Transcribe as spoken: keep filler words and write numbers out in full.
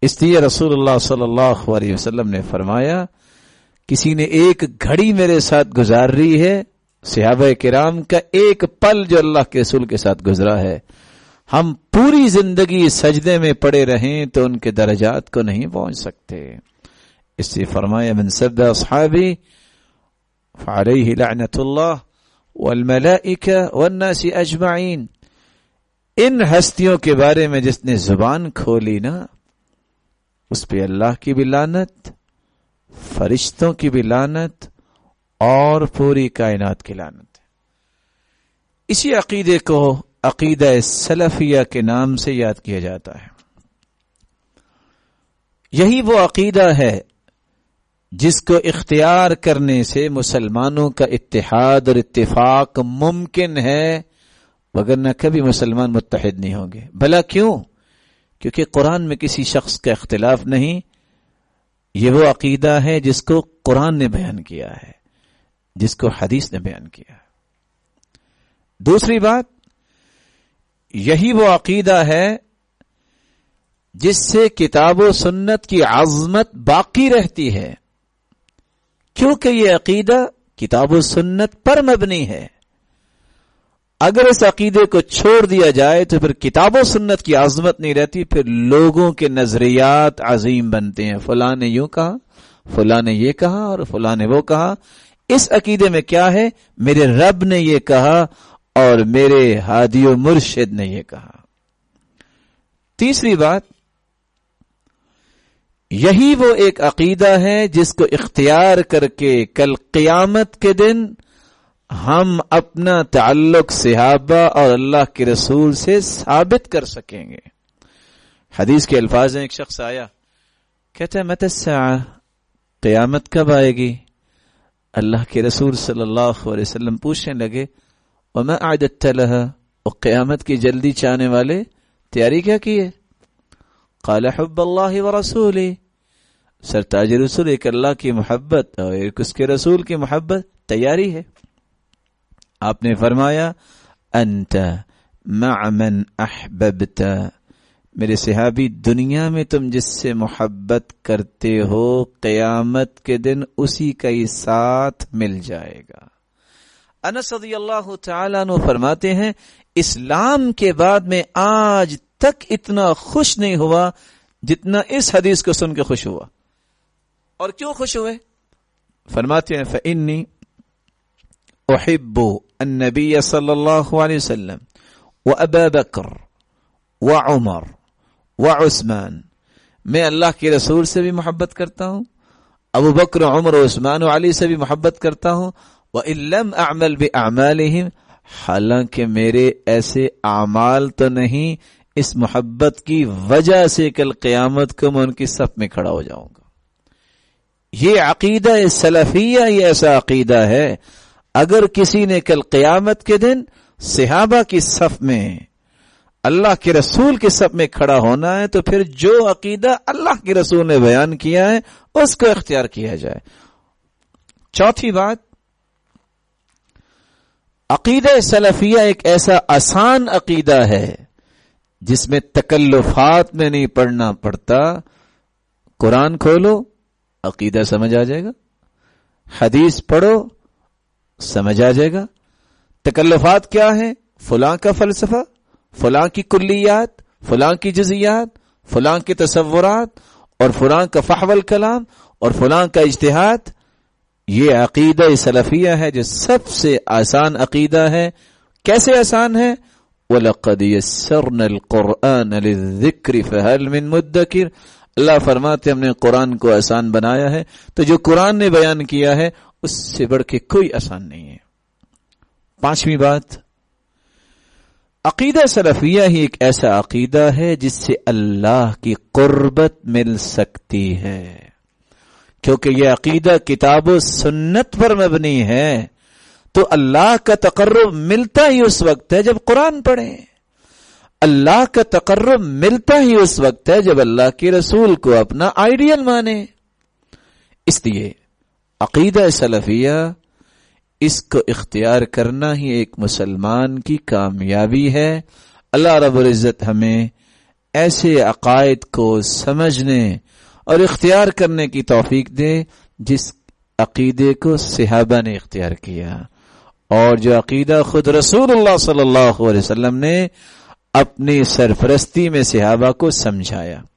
اس لیے رسول اللہ صلی اللہ علیہ وسلم نے فرمایا کسی نے ایک گھڑی میرے ساتھ گزار رہی ہے، صحابہ کرام کا ایک پل جو اللہ کے رسول کے ساتھ گزرا ہے، ہم پوری زندگی سجدے میں پڑے رہیں تو ان کے درجات کو نہیں پہنچ سکتے. اس سے فرمایا من سب اصحابی فعلیہ لعنت اللہ والملائکہ والناس اجمعین. ان ہستیوں کے بارے میں جس نے زبان کھولی نا، اس پہ اللہ کی بھی لعنت، فرشتوں کی بھی لعنت اور پوری کائنات کی لعنت. اسی عقیدے کو عقیدہ سلفیہ کے نام سے یاد کیا جاتا ہے. یہی وہ عقیدہ ہے جس کو اختیار کرنے سے مسلمانوں کا اتحاد اور اتفاق ممکن ہے، وگرنہ کبھی مسلمان متحد نہیں ہوں گے. بھلا کیوں؟ کیونکہ قرآن میں کسی شخص کا اختلاف نہیں. یہ وہ عقیدہ ہے جس کو قرآن نے بیان کیا ہے، جس کو حدیث نے بیان کیا ہے. دوسری بات، یہی وہ عقیدہ ہے جس سے کتاب و سنت کی عظمت باقی رہتی ہے، کیونکہ یہ عقیدہ کتاب و سنت پر مبنی ہے. اگر اس عقیدے کو چھوڑ دیا جائے تو پھر کتاب و سنت کی عظمت نہیں رہتی، پھر لوگوں کے نظریات عظیم بنتے ہیں. فلاں نے یوں کہا، فلاں نے یہ کہا اور فلاں نے وہ کہا. اس عقیدے میں کیا ہے؟ میرے رب نے یہ کہا اور میرے ہادی و مرشد نے یہ کہا. تیسری بات، یہی وہ ایک عقیدہ ہے جس کو اختیار کر کے کل قیامت کے دن ہم اپنا تعلق صحابہ اور اللہ کے رسول سے ثابت کر سکیں گے. حدیث کے الفاظ ہیں، ایک شخص آیا کہتا ہے متی الساعہ، قیامت کب آئے گی؟ اللہ کے رسول صلی اللہ علیہ وسلم پوچھنے لگے وما اعددت لها، اور قیامت کی جلدی چاہنے والے تیاری کیا کی ہے؟ قال حب اللہ ورسولہ، سرتاج رسول ایک اللہ کی محبت اور ایک اس کے رسول کی محبت تیاری ہے. آپ نے فرمایا انت مع من احببت، میرے صحابی دنیا میں تم جس سے محبت کرتے ہو قیامت کے دن اسی کا ہی ساتھ مل جائے گا. انس رضی اللہ تعالیٰ عنہ فرماتے ہیں اسلام کے بعد میں آج تک اتنا خوش نہیں ہوا جتنا اس حدیث کو سن کے خوش ہوا. اور کیوں خوش ہوئے؟ فرماتے ہیں فإنی احب النبی صلی اللہ علیہ وسلم وابا بکر وعمر وعثمان، میں اللہ کے رسول سے بھی محبت کرتا ہوں، ابو بکر عمر و عثمان و علی سے بھی محبت کرتا ہوں. وَإِن لَّمْ أَعْمَلْ بِأَعْمَالِهِمْ، حالانکہ میرے ایسے اعمال تو نہیں، اس محبت کی وجہ سے کل قیامت کو میں ان کی صف میں کھڑا ہو جاؤں گا. یہ عقیدہ سلفیہ یہ ایسا عقیدہ ہے، اگر کسی نے کل قیامت کے دن صحابہ کی صف میں اللہ کے رسول کے صف میں کھڑا ہونا ہے تو پھر جو عقیدہ اللہ کے رسول نے بیان کیا ہے اس کو اختیار کیا جائے. چوتھی بات، عقیدہ سلفیہ ایک ایسا آسان عقیدہ ہے جس میں تکلفات میں نہیں پڑھنا پڑتا. قرآن کھولو عقیدہ سمجھ آ جائے گا، حدیث پڑھو سمجھ آ جائے گا. تکلفات کیا ہے؟ فلاں کا فلسفہ، فلاں کی کلیات، فلاں کی جزیات، فلاں کے تصورات اور فلاں کا فحوى الکلام اور فلاں کا اجتہاد. یہ عقیدہ سلفیہ ہے جو سب سے آسان عقیدہ ہے. کیسے آسان ہے؟ وَلَقَدْ يَسَّرْنَا الْقُرْآنَ لِلذِّكْرِ فَهَلْ مِن مُدَّكِرٍ. اللہ فرماتے ہم نے قرآن کو آسان بنایا ہے، تو جو قرآن نے بیان کیا ہے اس سے بڑھ کے کوئی آسان نہیں ہے. پانچویں بات، عقیدہ سلفیہ ہی ایک ایسا عقیدہ ہے جس سے اللہ کی قربت مل سکتی ہے، کیونکہ یہ عقیدہ کتاب و سنت پر مبنی ہے. تو اللہ کا تقرب ملتا ہی اس وقت ہے جب قرآن پڑھیں، اللہ کا تقرب ملتا ہی اس وقت ہے جب اللہ کے رسول کو اپنا آئیڈیل مانے. اس لیے عقیدہ سلفیہ اس کو اختیار کرنا ہی ایک مسلمان کی کامیابی ہے. اللہ رب العزت ہمیں ایسے عقائد کو سمجھنے اور اختیار کرنے کی توفیق دے جس عقیدے کو صحابہ نے اختیار کیا، اور جو عقیدہ خود رسول اللہ صلی اللہ علیہ وسلم نے اپنی سرپرستی میں صحابہ کو سمجھایا۔